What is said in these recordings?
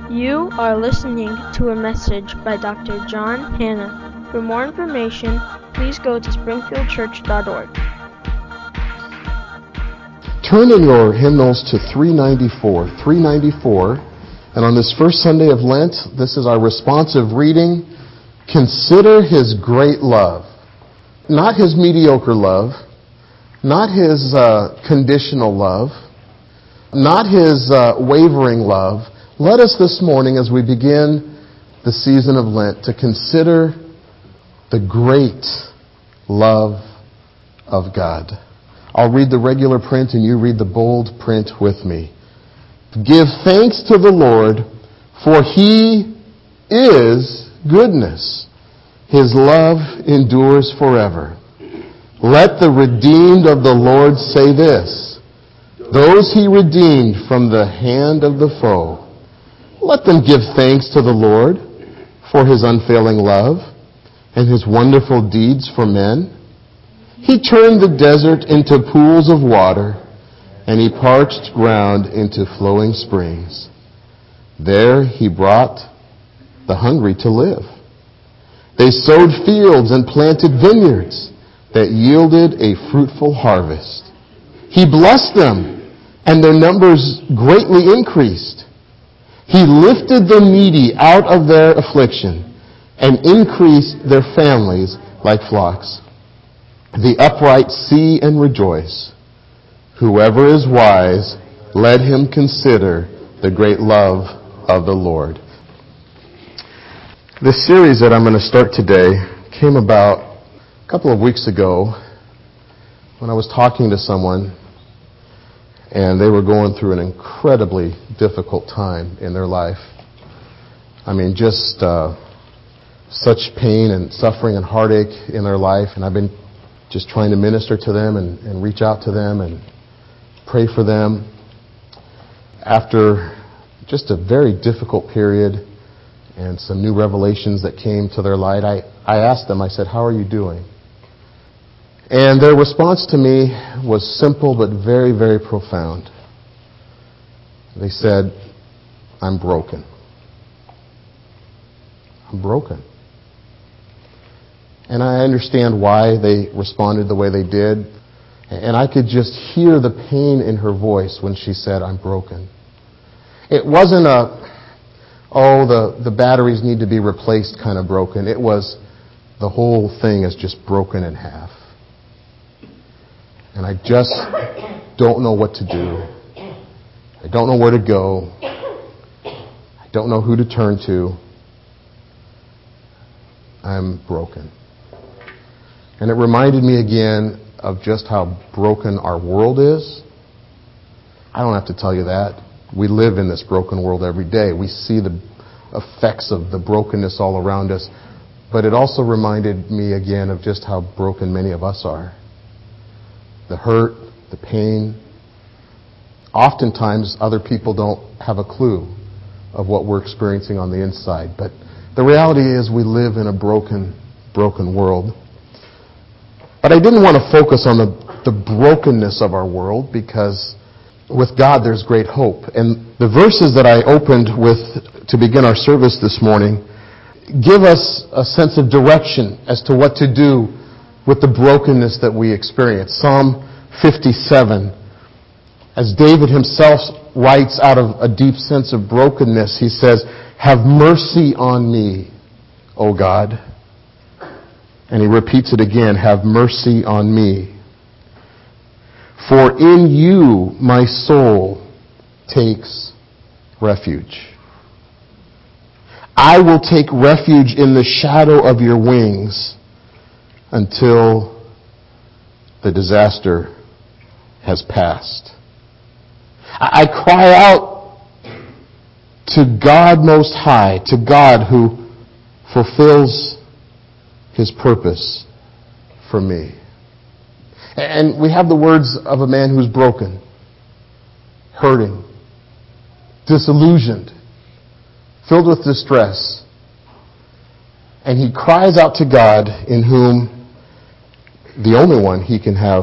You are listening to a message by Dr. John Hanna. For more information, please go to springfieldchurch.org. Turn in your hymnals to 394. 394. And on this first Sunday of Lent, this is our responsive reading. Consider His great love. Not His mediocre love. Not His conditional love. Not His wavering love. Let us this morning, as we begin the season of Lent, to consider the great love of God. I'll read the regular print and you read the bold print with me. Give thanks to the Lord, for He is goodness. His love endures forever. Let the redeemed of the Lord say this, those He redeemed from the hand of the foe. Let them give thanks to the Lord for His unfailing love and His wonderful deeds for men. He turned the desert into pools of water, and He parched ground into flowing springs. There He brought the hungry to live. They sowed fields and planted vineyards that yielded a fruitful harvest. He blessed them, and their numbers greatly increased. He lifted the needy out of their affliction and increased their families like flocks. The upright see and rejoice. Whoever is wise, let him consider the great love of the Lord. This series that I'm going to start today came about a couple of weeks ago when I was talking to someone and they were going through an incredibly difficult time in their life. I mean, just such pain and suffering and heartache in their life, and I've been just trying to minister to them and reach out to them and pray for them. After just a very difficult period and some new revelations that came to their light, I asked them, I said, how are you doing? And their response to me was simple but very, very profound. They said, I'm broken. I'm broken. And I understand why they responded the way they did. And I could just hear the pain in her voice when she said, I'm broken. It wasn't the batteries need to be replaced kind of broken. It was the whole thing is just broken in half. And I just don't know what to do. I don't know where to go. I don't know who to turn to. I'm broken. And it reminded me again of just how broken our world is. I don't have to tell you that. We live in this broken world every day. We see the effects of the brokenness all around us. But it also reminded me again of just how broken many of us are. The hurt, the pain. Oftentimes, other people don't have a clue of what we're experiencing on the inside. But the reality is we live in a broken world. But I didn't want to focus on the brokenness of our world, because with God there's great hope. And the verses that I opened with to begin our service this morning give us a sense of direction as to what to do with the brokenness that we experience. Psalm 57, as David himself writes out of a deep sense of brokenness, he says, have mercy on me, O God. And he repeats it again, have mercy on me. For in you my soul takes refuge. I will take refuge in the shadow of your wings until the disaster has passed. I cry out to God Most High, to God who fulfills His purpose for me. And we have the words of a man who's broken, hurting, disillusioned, filled with distress. And he cries out to God, in whom the only one he can have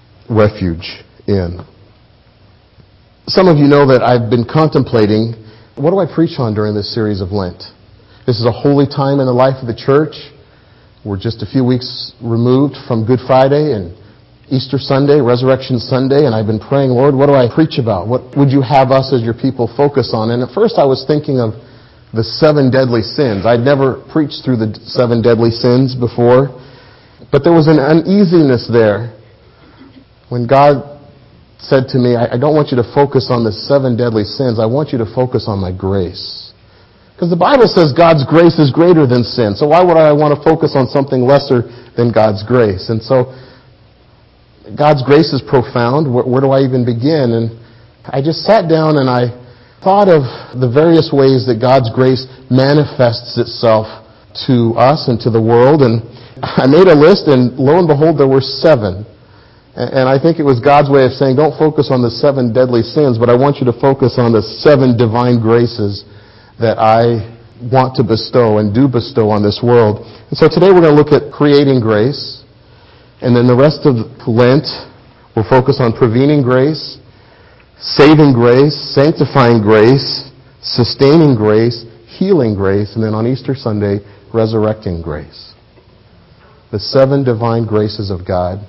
refuge in. Some of you know that I've been contemplating what do I preach on during this series of Lent? This is a holy time in the life of the church. We're just a few weeks removed from Good Friday and Easter Sunday, Resurrection Sunday, and I've been praying, Lord, what do I preach about? What would you have us as your people focus on? And at first I was thinking of the 7 deadly sins. I'd never preached through the 7 deadly sins before, but there was an uneasiness there when God said to me, I don't want you to focus on the 7 deadly sins. I want you to focus on my grace. Because the Bible says God's grace is greater than sin. So why would I want to focus on something lesser than God's grace? And so God's grace is profound. Where do I even begin? And I just sat down and I thought of the various ways that God's grace manifests itself to us and to the world. And I made a list, and lo and behold, there were 7. And I think it was God's way of saying, don't focus on the 7 deadly sins, but I want you to focus on the 7 divine graces that I want to bestow and do bestow on this world. And so today we're going to look at creating grace. And then the rest of Lent, we'll focus on prevening grace, saving grace, sanctifying grace, sustaining grace, healing grace, and then on Easter Sunday, resurrecting grace. The 7 divine graces of God,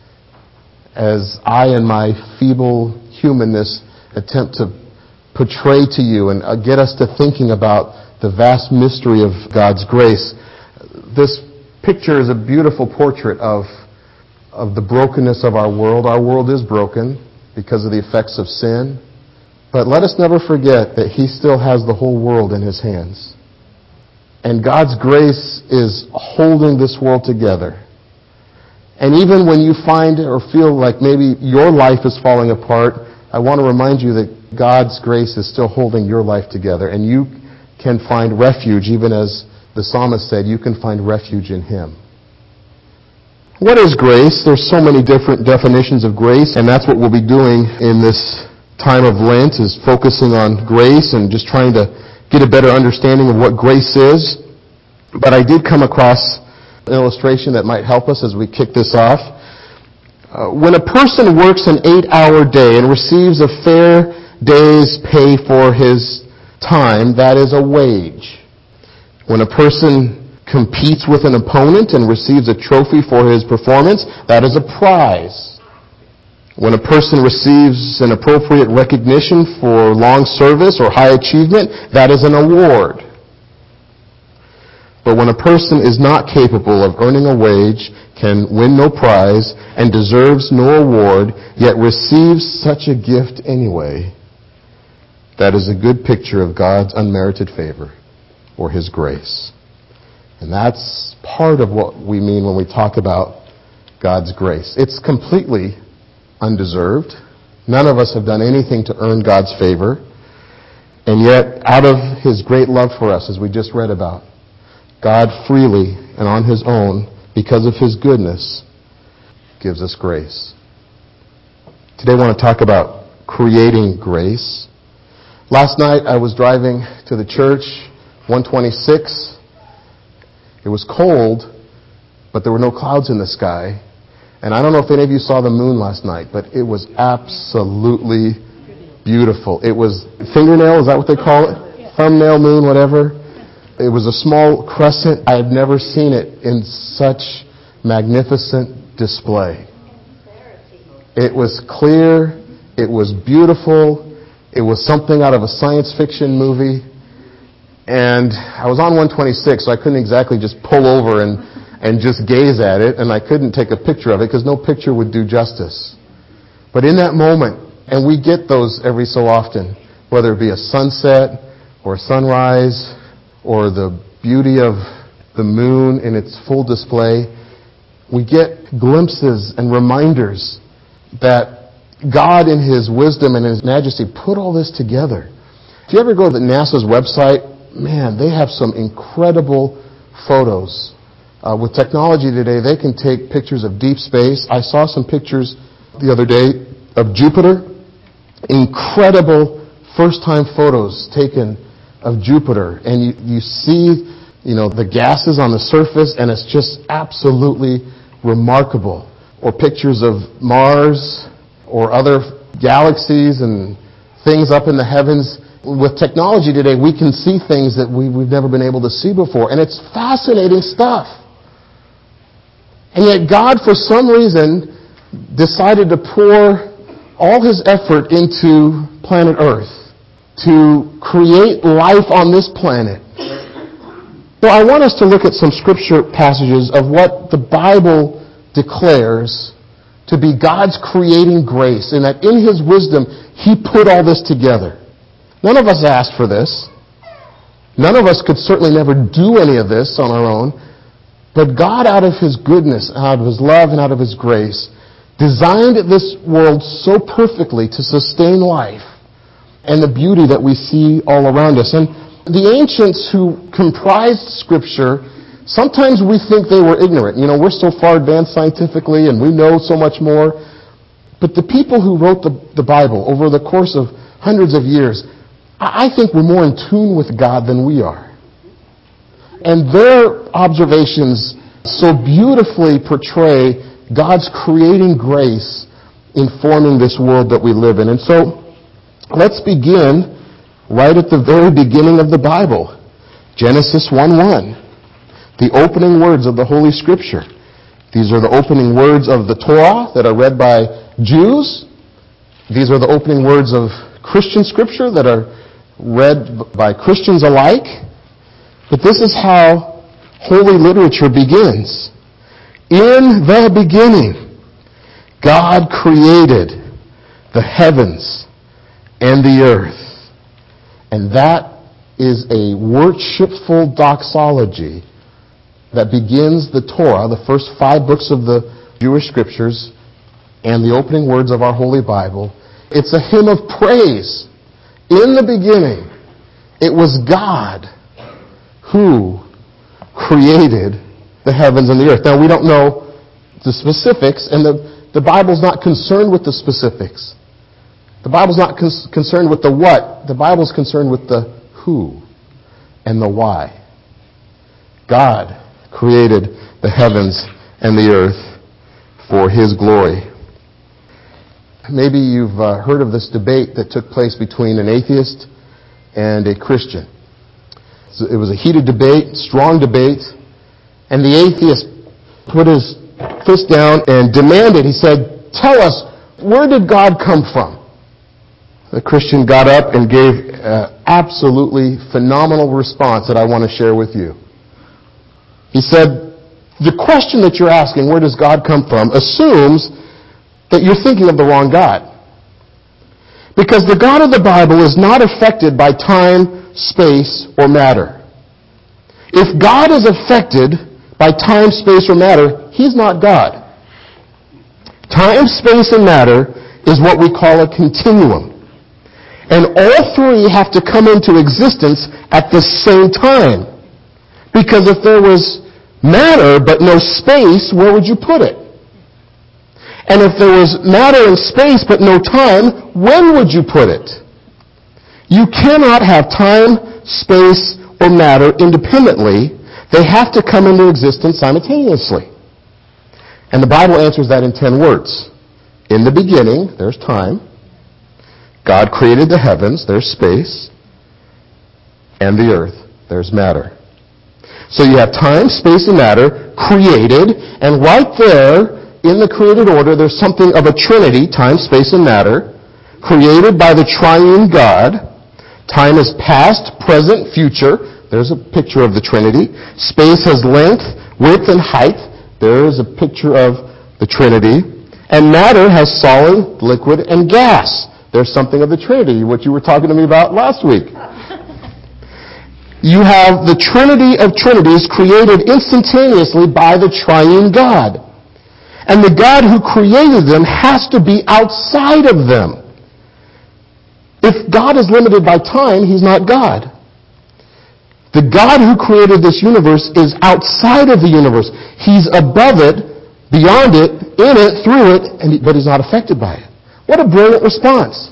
as I in my feeble humanness attempt to portray to you and get us to thinking about the vast mystery of God's grace. This picture is a beautiful portrait of the brokenness of our world. Our world is broken because of the effects of sin. But let us never forget that He still has the whole world in His hands. And God's grace is holding this world together. And even when you find or feel like maybe your life is falling apart, I want to remind you that God's grace is still holding your life together. And you can find refuge, even as the psalmist said, you can find refuge in Him. What is grace? There's so many different definitions of grace, and that's what we'll be doing in this time of Lent, is focusing on grace and just trying to get a better understanding of what grace is. But I did come across an illustration that might help us as we kick this off. When a person works an 8-hour day and receives a fair day's pay for his time, that is a wage. When a person competes with an opponent and receives a trophy for his performance, that is a prize. When a person receives an appropriate recognition for long service or high achievement, that is an award. But when a person is not capable of earning a wage, can win no prize, and deserves no award, yet receives such a gift anyway, that is a good picture of God's unmerited favor or His grace. And that's part of what we mean when we talk about God's grace. It's completely undeserved. None of us have done anything to earn God's favor. And yet, out of His great love for us, as we just read about, God freely and on His own, because of His goodness, gives us grace. Today I want to talk about creating grace. Last night I was driving to the church, 126. It was cold, but there were no clouds in the sky. And I don't know if any of you saw the moon last night, but it was absolutely beautiful. It was fingernail, is that what they call it? Thumbnail moon, whatever. It was a small crescent. I had never seen it in such magnificent display. It was clear. It was beautiful. It was something out of a science fiction movie. And I was on 126, so I couldn't exactly just pull over and just gaze at it, and I couldn't take a picture of it because no picture would do justice. But in that moment, and we get those every so often, whether it be a sunset or a sunrise or the beauty of the moon in its full display, we get glimpses and reminders that God in His wisdom and His majesty put all this together. If you ever go to NASA's website, man, they have some incredible photos. With technology today, they can take pictures of deep space. I saw some pictures the other day of Jupiter. Incredible first-time photos taken of Jupiter. And you see, the gases on the surface, and it's just absolutely remarkable. Or pictures of Mars or other galaxies and things up in the heavens. with technology today, we can see things that we've never been able to see before. And it's fascinating stuff. And yet God, for some reason, decided to pour all his effort into planet Earth to create life on this planet. So I want us to look at some scripture passages of what the Bible declares to be God's creating grace, and that in his wisdom, he put all this together. None of us asked for this. None of us could certainly never do any of this on our own. But God, out of his goodness, out of his love, and out of his grace, designed this world so perfectly to sustain life and the beauty that we see all around us. And the ancients who comprised Scripture, sometimes we think they were ignorant. We're so far advanced scientifically and we know so much more. But the people who wrote the Bible over the course of hundreds of years, I think were more in tune with God than we are. And their observations so beautifully portray God's creating grace in forming this world that we live in. And so, let's begin right at the very beginning of the Bible. Genesis 1:1. The opening words of the Holy Scripture. These are the opening words of the Torah that are read by Jews. These are the opening words of Christian Scripture that are read by Christians alike. But this is how Holy Literature begins. In the beginning, God created the heavens and the earth. And that is a worshipful doxology that begins the Torah, the first 5 books of the Jewish Scriptures, and the opening words of our Holy Bible. It's a hymn of praise. In the beginning, it was God who created the heavens and the earth. Now, we don't know the specifics, and the Bible's not concerned with the specifics. The Bible's not concerned with the what. The Bible's concerned with the who and the why. God created the heavens and the earth for his glory. Maybe you've heard of this debate that took place between an atheist and a Christian. So it was a heated debate, strong debate, and the atheist put his fist down and demanded, he said, "Tell us, where did God come from?" The Christian got up and gave an absolutely phenomenal response that I want to share with you. He said, "The question that you're asking, where does God come from, assumes that you're thinking of the wrong God. Because the God of the Bible is not affected by time, space, or matter. If God is affected by time, space, or matter, he's not God. Time, space, and matter is what we call a continuum. And all three have to come into existence at the same time. Because if there was matter but no space, where would you put it? And if there was matter and space but no time, when would you put it? You cannot have time, space, or matter independently. They have to come into existence simultaneously. And the Bible answers that in 10 words. In the beginning, there's time. God created the heavens, there's space. And the earth, there's matter. So you have time, space, and matter created, and right there in the created order, there's something of a trinity, time, space, and matter, created by the triune God. Time is past, present, future. There's a picture of the Trinity. Space has length, width, and height. There is a picture of the Trinity. And matter has solid, liquid, and gas. There's something of the Trinity, what you were talking to me about last week. You have the Trinity of Trinities created instantaneously by the triune God. And the God who created them has to be outside of them. If God is limited by time, he's not God. The God who created this universe is outside of the universe. He's above it, beyond it, in it, through it, but he's not affected by it. What a brilliant response.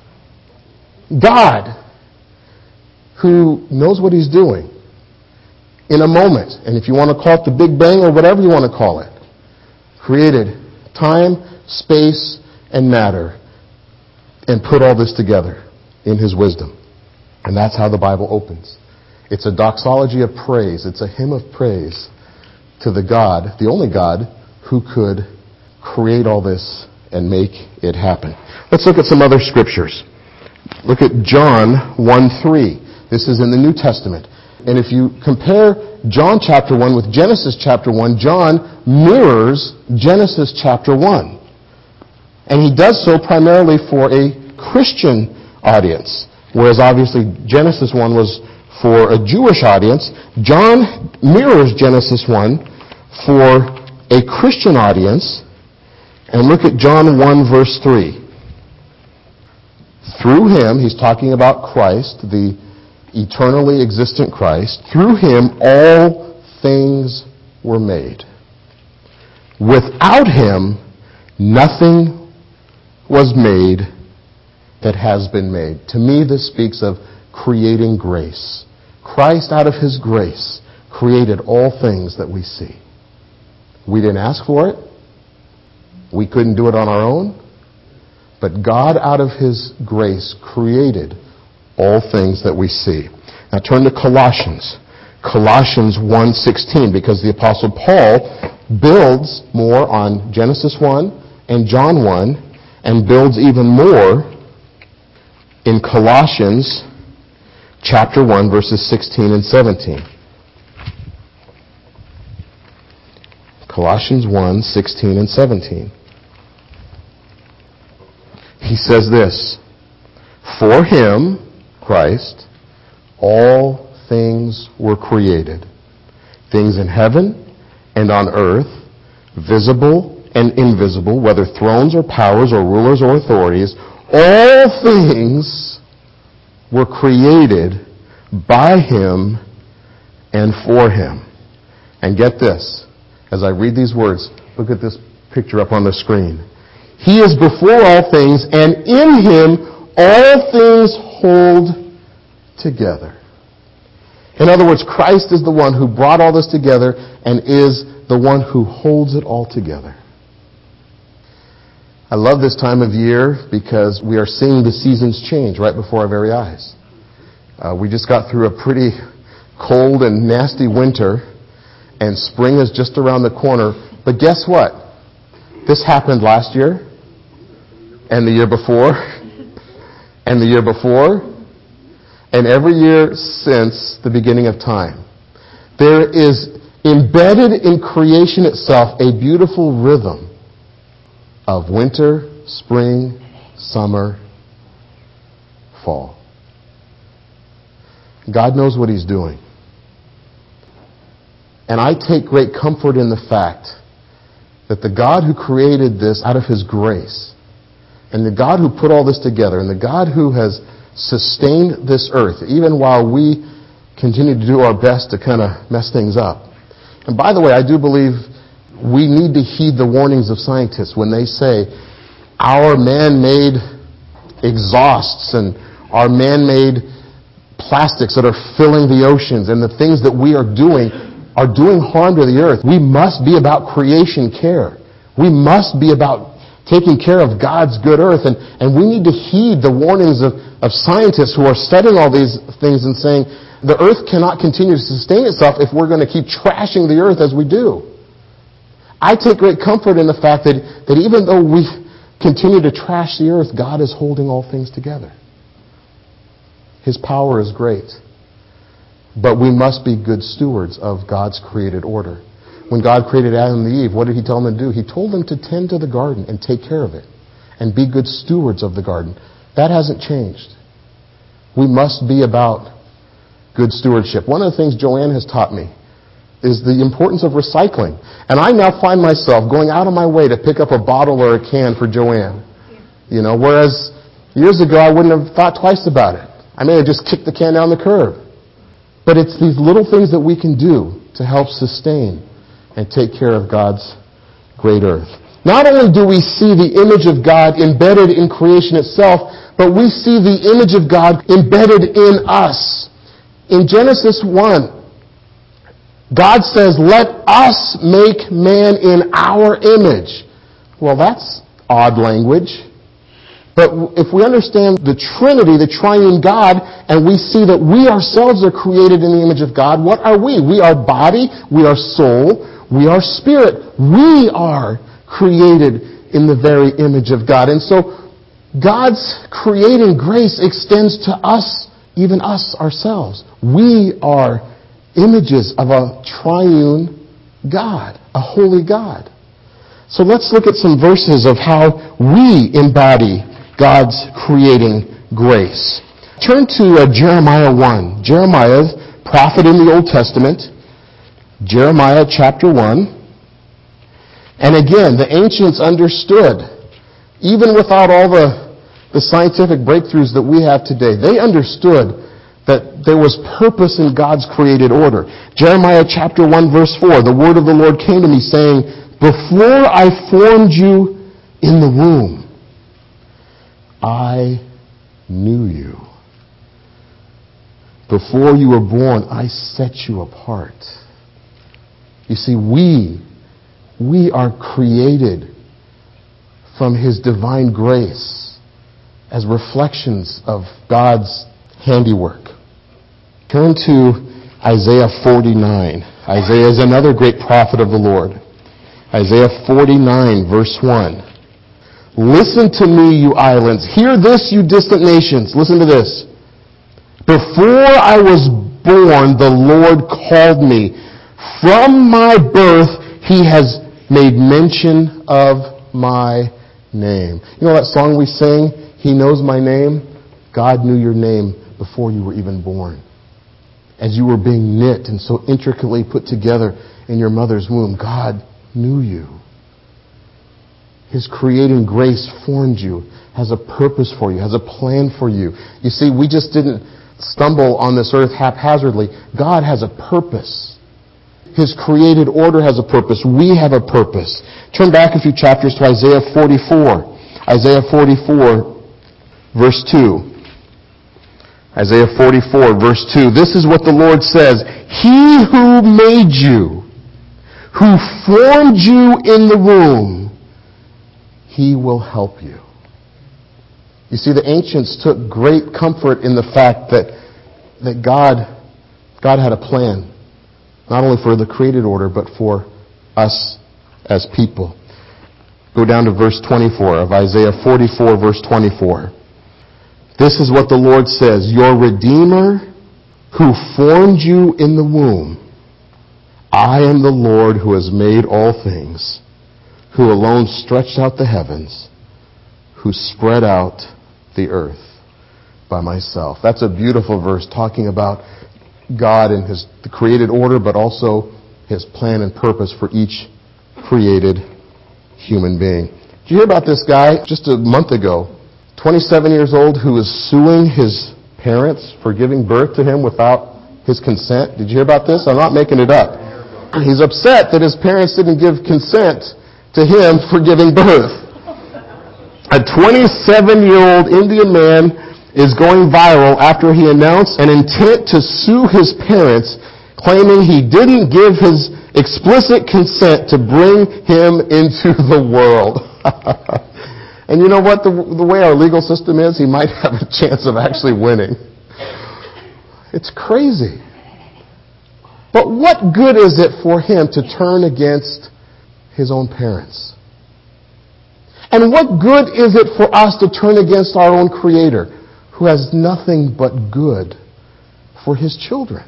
God, who knows what he's doing, in a moment, and if you want to call it the Big Bang or whatever you want to call it, created time, space, and matter, and put all this together in his wisdom. And that's how the Bible opens. It's a doxology of praise. It's a hymn of praise to the God, the only God, who could create all this and make it happen. Let's look at some other scriptures. Look at John 1:3. This is in the New Testament. And if you compare John chapter 1 with Genesis chapter 1, John mirrors Genesis chapter 1. And he does so primarily for a Christian audience. Whereas obviously Genesis 1 was for a Jewish audience, John mirrors Genesis 1 for a Christian audience. And look at John 1 verse 3. Through him, he's talking about Christ, the eternally existent Christ. Through him all things were made. Without him, nothing was made that has been made. To me, this speaks of creating grace. Christ, out of his grace, created all things that we see. We didn't ask for it. We couldn't do it on our own. But God, out of his grace, created all things that we see. Now turn to Colossians. Colossians 1:16, because the Apostle Paul builds more on Genesis 1 and John 1, and builds even more in Colossians chapter 1, verses 16 and 17. Colossians 1, 16 and 17. He says this, for him, Christ, all things were created, things in heaven and on earth, visible and invisible, whether thrones or powers or rulers or authorities, all things were created by him and for him. And get this, as I read these words, look at this picture up on the screen. He is before all things, and in him all things hold together. In other words, Christ is the one who brought all this together and is the one who holds it all together. I love this time of year because we are seeing the seasons change right before our very eyes. We just got through a pretty cold and nasty winter, and spring is just around the corner. But guess what? This happened last year, and the year before, and the year before, and every year since the beginning of time. There is embedded in creation itself a beautiful rhythm of winter, spring, summer, fall. God knows what he's doing. And I take great comfort in the fact that the God who created this out of his grace, and the God who put all this together, and the God who has sustained this earth, even while we continue to do our best to kind of mess things up. And by the way, I do believe we need to heed the warnings of scientists when they say our man-made exhausts and our man-made plastics that are filling the oceans and the things that we are doing harm to the earth. We must be about creation care. We must be about taking care of God's good earth. And we need to heed the warnings of scientists who are studying all these things and saying the earth cannot continue to sustain itself if we're going to keep trashing the earth as we do. I take great comfort in the fact that even though we continue to trash the earth, God is holding all things together. His power is great. But we must be good stewards of God's created order. When God created Adam and Eve, what did he tell them to do? He told them to tend to the garden and take care of it and be good stewards of the garden. That hasn't changed. We must be about good stewardship. One of the things Joanne has taught me is the importance of recycling. And I now find myself going out of my way to pick up a bottle or a can for Joanne. Whereas years ago I wouldn't have thought twice about it. I may have just kicked the can down the curb. But it's these little things that we can do to help sustain and take care of God's great earth. Not only do we see the image of God embedded in creation itself, but we see the image of God embedded in us. In Genesis 1, God says, let us make man in our image. Well, that's odd language. But if we understand the Trinity, the triune God, and we see that we ourselves are created in the image of God, what are we? We are body, we are soul, we are spirit. We are created in the very image of God. And so God's creating grace extends to us, even us ourselves. We are images of a triune God, a holy God. So let's look at some verses of how we embody God's creating grace. Turn to Jeremiah 1. Jeremiah, prophet in the Old Testament. Jeremiah chapter 1. And again, the ancients understood, even without all the scientific breakthroughs that we have today, they understood that there was purpose in God's created order. Jeremiah chapter 1 verse 4, the word of the Lord came to me saying, "Before I formed you in the womb, I knew you. Before you were born, I set you apart." You see, we are created from His divine grace as reflections of God's handiwork. Turn to Isaiah 49. Isaiah is another great prophet of the Lord. Isaiah 49, verse 1. "Listen to me, you islands. Hear this, you distant nations." Listen to this. "Before I was born, the Lord called me. From my birth, He has made mention of my name." You know that song we sing, "He knows my name"? God knew your name before you were even born. As you were being knit and so intricately put together in your mother's womb, God knew you. His creating grace formed you, has a purpose for you, has a plan for you. You see, we just didn't stumble on this earth haphazardly. God has a purpose. His created order has a purpose. We have a purpose. Turn back a few chapters to Isaiah 44. Isaiah 44, verse 2. Isaiah 44, verse 2. This is what the Lord says. "He who made you, who formed you in the womb, He will help you." You see, the ancients took great comfort in the fact that God had a plan, not only for the created order, but for us as people. Go down to verse 24 of Isaiah 44, verse 24. This is what the Lord says, "Your Redeemer who formed you in the womb, I am the Lord who has made all things, who alone stretched out the heavens, who spread out the earth by myself." That's a beautiful verse talking about God and the created order, but also His plan and purpose for each created human being. Did you hear about this guy just a month ago, 27 years old, who was suing his parents for giving birth to him without his consent? Did you hear about this? I'm not making it up. He's upset that his parents didn't give consent to him for giving birth. A 27-year-old Indian man is going viral after he announced an intent to sue his parents, claiming he didn't give his explicit consent to bring him into the world. And you know what? The way our legal system is, he might have a chance of actually winning. It's crazy. But what good is it for him to turn against his own parents? And what good is it for us to turn against our own Creator, who has nothing but good for His children?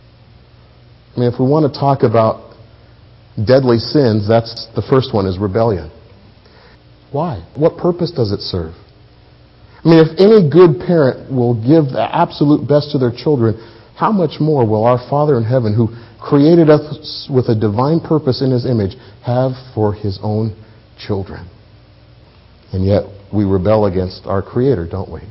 I mean, if we want to talk about deadly sins, that's the first one, is rebellion. Why? What purpose does it serve? I mean, if any good parent will give the absolute best to their children, how much more will our Father in heaven, who created us with a divine purpose in His image, have for His own children? And yet, we rebel against our Creator, don't we?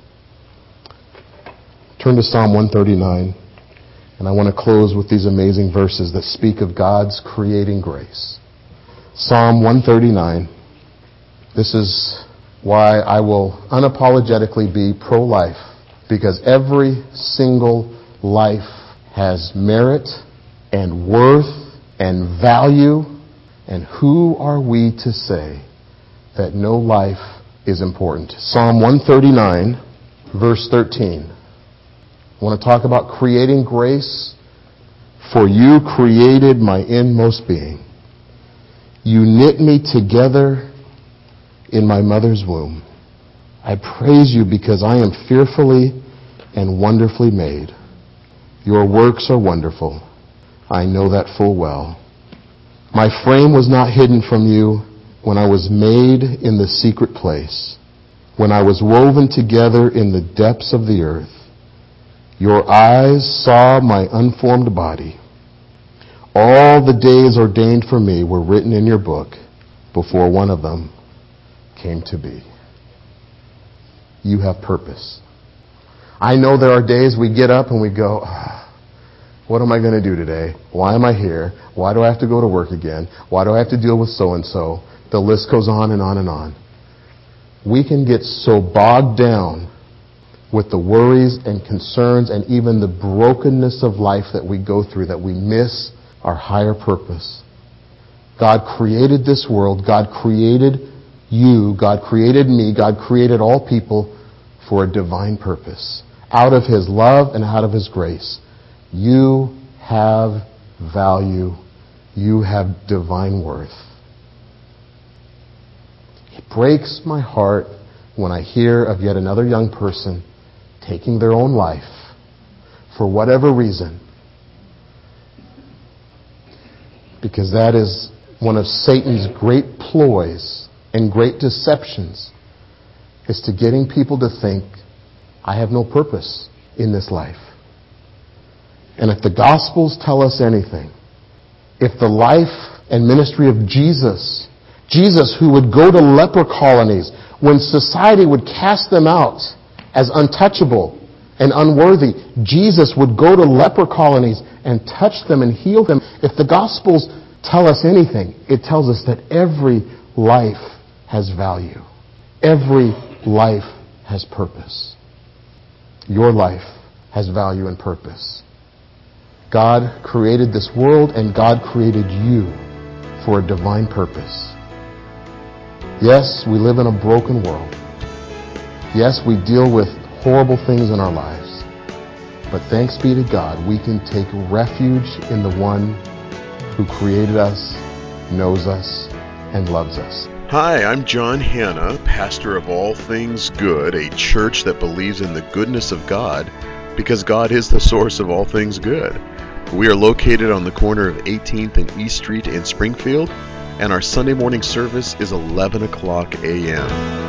Turn to Psalm 139, and I want to close with these amazing verses that speak of God's creating grace. Psalm 139. This is why I will unapologetically be pro-life, because every single life has merit and worth and value, and who are we to say that no life is important. Psalm 139, verse 13. I want to talk about creating grace. For you created my inmost being. You knit me together in my mother's womb. I praise you because I am fearfully and wonderfully made. Your works are wonderful. I know that full well. My frame was not hidden from you when I was made in the secret place, when I was woven together in the depths of the earth. Your eyes saw my unformed body. All the days ordained for me were written in your book before one of them came to be. You have purpose. I know there are days we get up and we go, what am I going to do today? Why am I here? Why do I have to go to work again? Why do I have to deal with so-and-so? The list goes on and on and on. We can get so bogged down with the worries and concerns and even the brokenness of life that we go through that we miss our higher purpose. God created this world. God created you. God created me. God created all people for a divine purpose. Out of His love and out of His grace. You have value. You have divine worth. It breaks my heart when I hear of yet another young person taking their own life for whatever reason. Because that is one of Satan's great ploys and great deceptions, is to getting people to think, I have no purpose in this life. And if the Gospels tell us anything, if the life and ministry of Jesus who would go to leper colonies when society would cast them out as untouchable and unworthy, Jesus would go to leper colonies and touch them and heal them. If the Gospels tell us anything, it tells us that every life has value. Every life has purpose. Your life has value and purpose. God created this world and God created you for a divine purpose. Yes, we live in a broken world. Yes, we deal with horrible things in our lives. But thanks be to God, we can take refuge in the one who created us, knows us, and loves us. Hi, I'm John Hanna, pastor of All Things Good, a church that believes in the goodness of God because God is the source of all things good. We are located on the corner of 18th and East Street in Springfield, and our Sunday morning service is 11 o'clock a.m.